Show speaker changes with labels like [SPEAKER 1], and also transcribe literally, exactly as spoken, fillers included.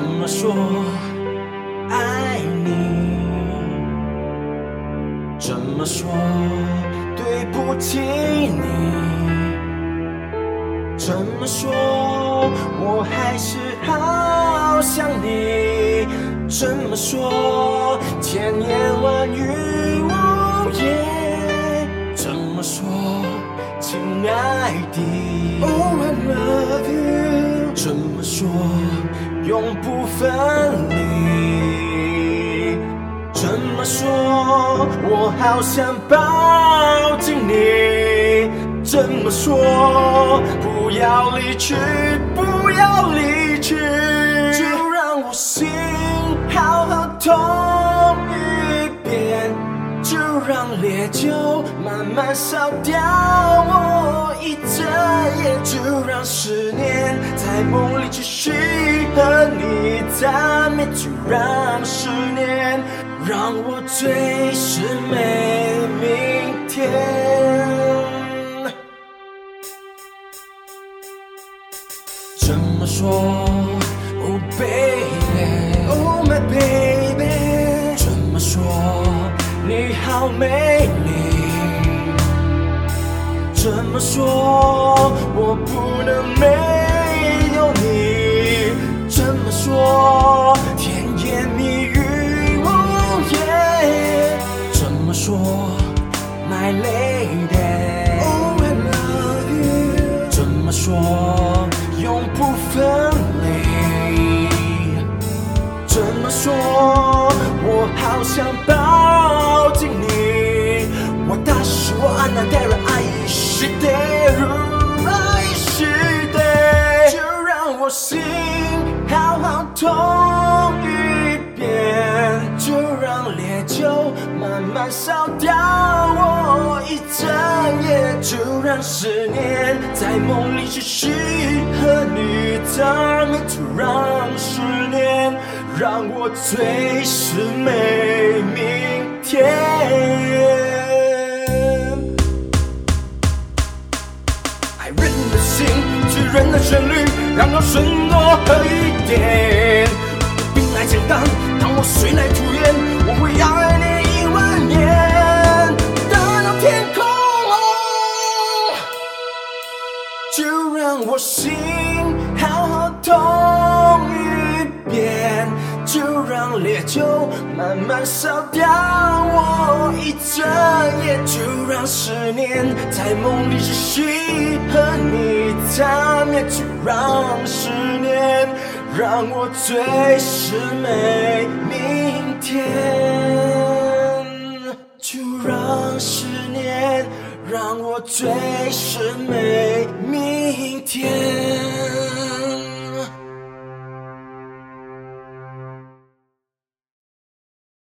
[SPEAKER 1] 么说爱你？怎么说对不起你？怎么说我还是好想你？怎么说千言万语无言？怎么说亲爱的 Oh I love you？ 怎么说永不分离？怎么说我好想抱紧你？怎么说不要离去，不要离去？就让我心好好痛一遍，就让烈酒慢慢烧掉我一整夜，就让思念在梦里继续和你缠绵，就让思念让我醉是没明天。怎么说 Oh baby Oh my baby？ 怎么说你好美丽？怎么说我不能没有你？怎么说甜言蜜语无言？怎么说 My lady Oh I love you？ 怎么说永不分离？怎么说我好想抱紧你？我大是我安娜戴尔爱是的爱是的，就让我心好好痛一遍，就让烈酒慢慢烧掉我一整夜，就让思念在梦里继续和你缠绵，就让思念让我醉是没明天。爱人的心，醉人的旋律，让我顺多喝一点。兵来将挡，当我水来土掩，我会爱你一万年。大到天空，就让我心好好痛一遍，就让烈酒慢慢烧掉我一整夜，就让思念在梦里继续和你缠绵，就让思念让我醉是没明天，就让思念让我醉是没明天。